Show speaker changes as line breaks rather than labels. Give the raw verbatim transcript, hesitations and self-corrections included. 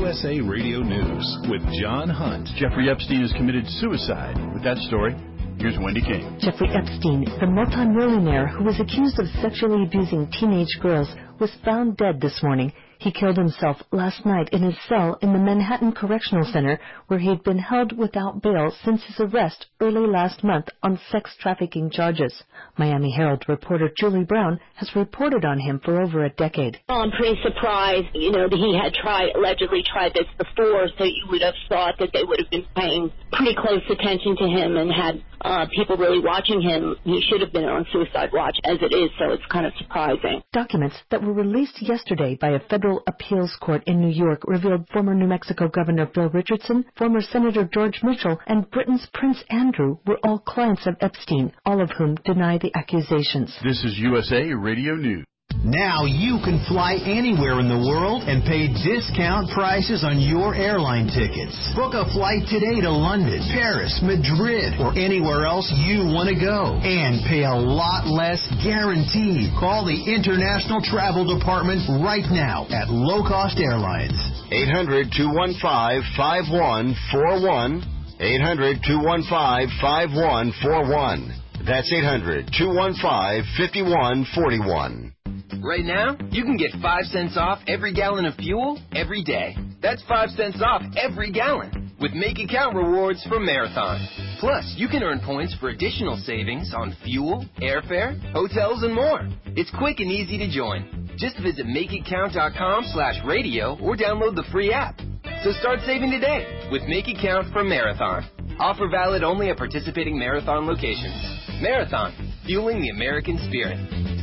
U S A Radio News with John Hunt.
Jeffrey Epstein has committed suicide. With that story, here's Wendy King.
Jeffrey Epstein, the multimillionaire who was accused of sexually abusing teenage girls, was found dead this morning. He killed himself last night in his cell in the Manhattan Correctional Center, where he'd been held without bail since his arrest early last month on sex trafficking charges. Miami Herald reporter Julie Brown has reported on him for over a decade.
I'm pretty surprised, you know, that he had tried, allegedly tried this before, so you would have thought that they would have been paying pretty close attention to him and had uh, people really watching him. He should have been on suicide watch as it is, so it's kind of surprising.
Documents that were released yesterday by a federal appeals court in New York revealed former New Mexico Governor Bill Richardson, former Senator George Mitchell, and Britain's Prince Andrew were all clients of Epstein, all of whom deny the accusations.
This is U S A Radio News.
Now you can fly anywhere in the world and pay discount prices on your airline tickets. Book a flight today to London, Paris, Madrid, or anywhere else you want to go. And pay a lot less guaranteed. Call the International Travel Department right now at Low Cost Airlines.
eight hundred, two one five, five one four one. eight hundred, two one five, five one four one. That's eight hundred, two one five, five one four one.
Right now, you can get five cents off every gallon of fuel every day. That's five cents off every gallon with Make It Count rewards from Marathon. Plus, you can earn points for additional savings on fuel, airfare, hotels, and more. It's quick and easy to join. Just visit makeitcount.com slash radio or download the free app. So start saving today with Make It Count from Marathon. Offer valid only at participating Marathon locations. Marathon, fueling the American spirit.